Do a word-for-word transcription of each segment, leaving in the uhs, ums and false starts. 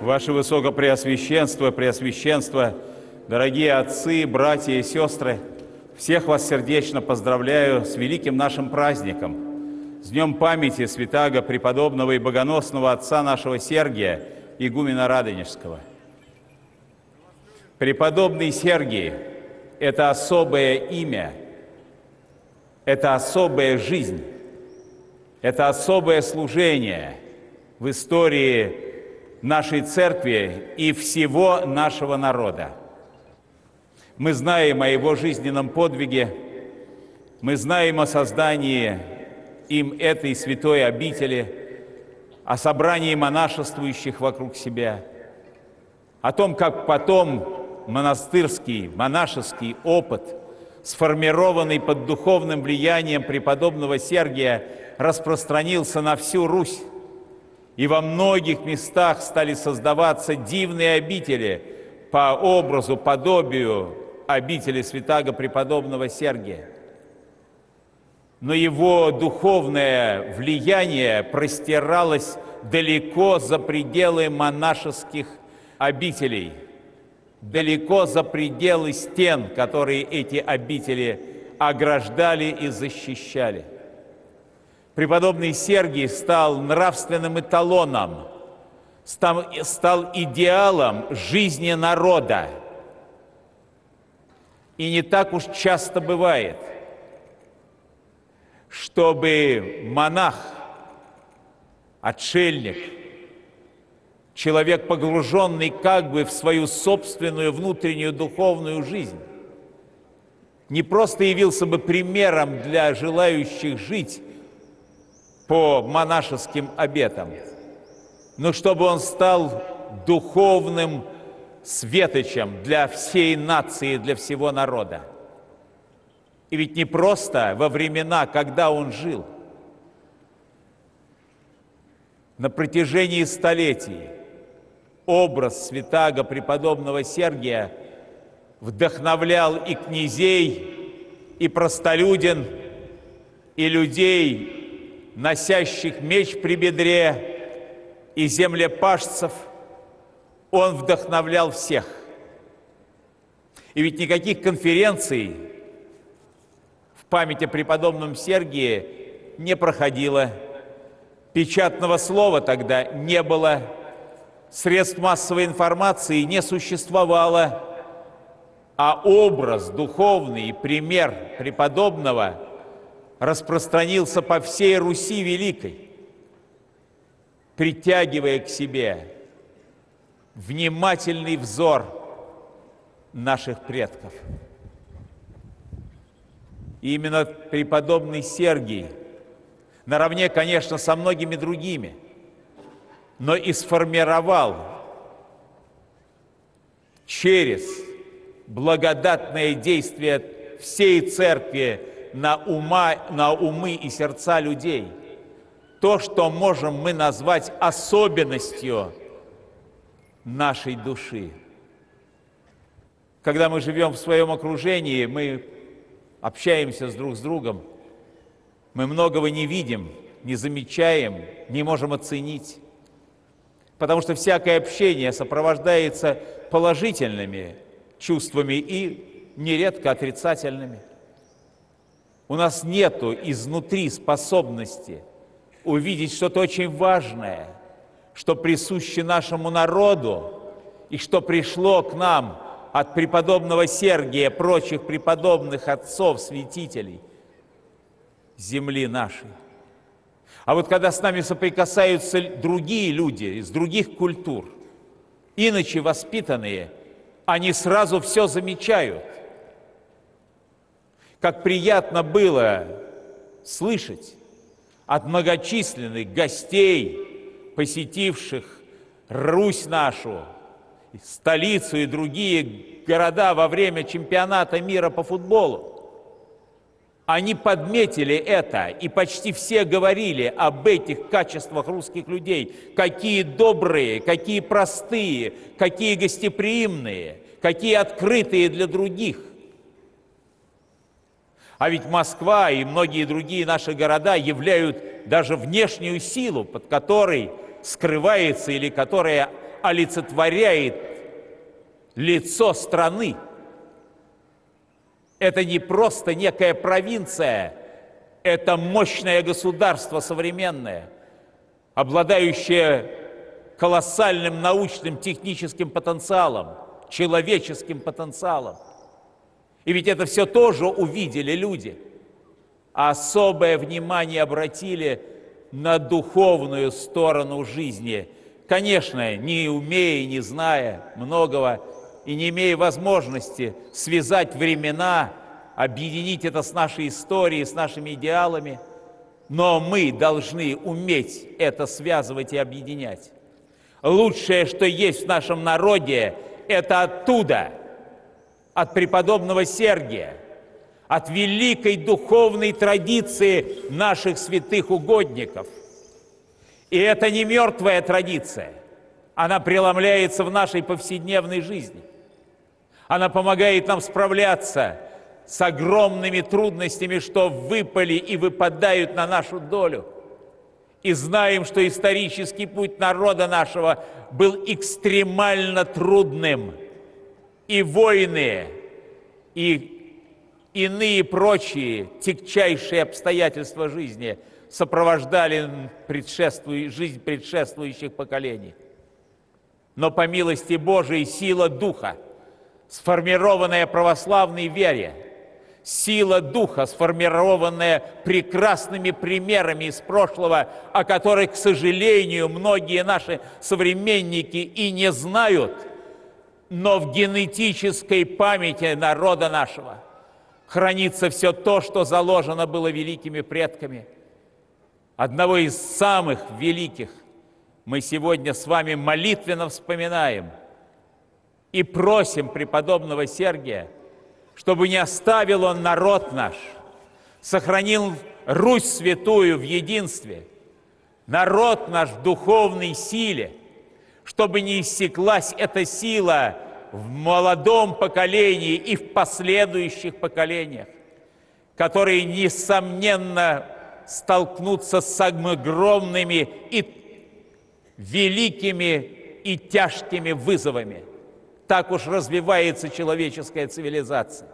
Ваше Высокопреосвященство, Преосвященство, дорогие отцы, братья и сестры, всех вас сердечно поздравляю с великим нашим праздником, с Днем памяти святаго преподобного и богоносного отца нашего Сергия, игумена Радонежского. Преподобный Сергий – это особое имя, это особая жизнь, это особое служение в истории нашей церкви и всего нашего народа. Мы знаем о его жизненном подвиге, мы знаем о создании им этой святой обители, о собрании монашествующих вокруг себя, о том, как потом монастырский, монашеский опыт, сформированный под духовным влиянием преподобного Сергия, распространился на всю Русь, и во многих местах стали создаваться дивные обители по образу, подобию обители святаго преподобного Сергия. Но его духовное влияние простиралось далеко за пределы монашеских обителей, далеко за пределы стен, которые эти обители ограждали и защищали. Преподобный Сергий стал нравственным эталоном, стал, стал идеалом жизни народа. И не так уж часто бывает, чтобы монах, отшельник, человек, погруженный как бы в свою собственную внутреннюю духовную жизнь, не просто явился бы примером для желающих жить по монашеским обетам, но чтобы он стал духовным светочем для всей нации, для всего народа. И ведь не просто во времена, когда он жил. На протяжении столетий образ святаго преподобного Сергия вдохновлял и князей, и простолюдин, и людей, носящих меч при бедре, и землепашцев. Он вдохновлял всех. И ведь никаких конференций в память о преподобном Сергии не проходило. Печатного слова тогда не было, средств массовой информации не существовало, а образ духовный, пример преподобного распространился по всей Руси Великой, притягивая к себе внимательный взор наших предков. И именно преподобный Сергий, наравне, конечно, со многими другими, но и сформировал через благодатное действие всей Церкви на, ума, на умы и сердца людей то, что можем мы назвать особенностью нашей души. Когда мы живем в своем окружении, мы общаемся с друг с другом, мы многого не видим, не замечаем, не можем оценить, потому что всякое общение сопровождается положительными чувствами и нередко отрицательными. У нас нету изнутри способности увидеть что-то очень важное, что присуще нашему народу и что пришло к нам от преподобного Сергия, прочих преподобных отцов, святителей земли нашей. А вот когда с нами соприкасаются другие люди из других культур, иначе воспитанные, они сразу все замечают. Как приятно было слышать от многочисленных гостей, посетивших Русь нашу, столицу и другие города во время чемпионата мира по футболу. Они подметили это, и почти все говорили об этих качествах русских людей. Какие добрые, какие простые, какие гостеприимные, какие открытые для других. А ведь Москва и многие другие наши города являют даже внешнюю силу, под которой скрывается или которая олицетворяет лицо страны. Это не просто некая провинция, это мощное государство современное, обладающее колоссальным научным, техническим потенциалом, человеческим потенциалом. И ведь это все тоже увидели люди. А особое внимание обратили на духовную сторону жизни. Конечно, не умея, не зная многого и не имея возможности связать времена, объединить это с нашей историей, с нашими идеалами, но мы должны уметь это связывать и объединять. Лучшее, что есть в нашем народе, это оттуда, от преподобного Сергия, от великой духовной традиции наших святых угодников. И это не мертвая традиция, она преломляется в нашей повседневной жизни. Она помогает нам справляться с огромными трудностями, что выпали и выпадают на нашу долю. И знаем, что исторический путь народа нашего был экстремально трудным. И войны, и иные прочие тягчайшие обстоятельства жизни сопровождали предшествующую, жизнь предшествующих поколений. Но по милости Божией сила Духа, сформированная православной вере, сила Духа, сформированная прекрасными примерами из прошлого, о которых, к сожалению, многие наши современники и не знают, но в генетической памяти народа нашего хранится все то, что заложено было великими предками. Одного из самых великих мы сегодня с вами молитвенно вспоминаем и просим преподобного Сергия, чтобы не оставил он народ наш, сохранил Русь святую в единстве, народ наш в духовной силе, чтобы не иссяклась эта сила в молодом поколении и в последующих поколениях, которые, несомненно, столкнутся с огромными и великими и тяжкими вызовами. Так уж развивается человеческая цивилизация.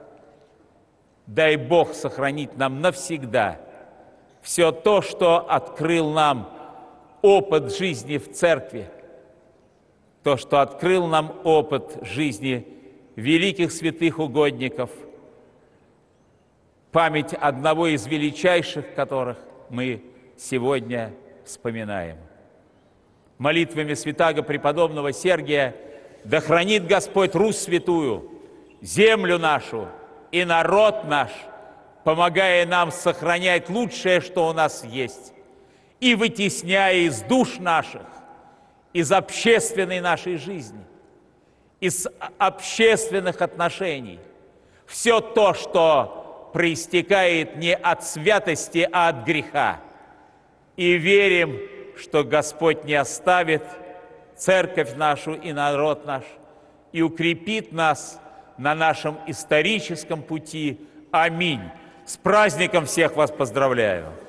Дай Бог сохранить нам навсегда все то, что открыл нам опыт жизни в церкви, то, что открыл нам опыт жизни великих святых угодников, память одного из величайших, которых мы сегодня вспоминаем. Молитвами святаго преподобного Сергия да хранит Господь Русь святую, землю нашу и народ наш, помогая нам сохранять лучшее, что у нас есть, и вытесняя из душ наших, из общественной нашей жизни, из общественных отношений все то, что проистекает не от святости, а от греха. И верим, что Господь не оставит церковь нашу и народ наш, и укрепит нас на нашем историческом пути. Аминь. С праздником всех вас поздравляю!